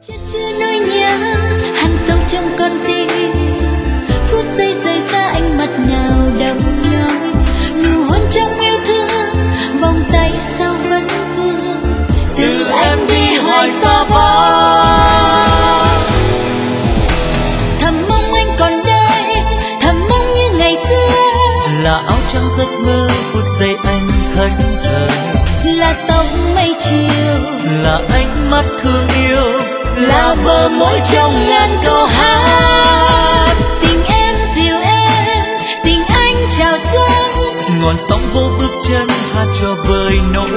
Chất chứa nỗi nhớ hằn sâu trong con tim, phút giây rời xa ánh mắt nào đâu nói, nụ hôn trong yêu thương, vòng tay sau vẫn vương, từ em đi hoài xa vắng. Thầm mong anh còn đây, thầm mong như ngày xưa, là áo trắng giấc mơ phút giây anh thẫn thờ, là tóc mây chiều, là ánh mắt thương yêu, là bờ môi trong ngàn câu hát. Tình em dịu êm, tình anh chào dâng, ngọn sóng vô bước chân hát cho vơi nỗi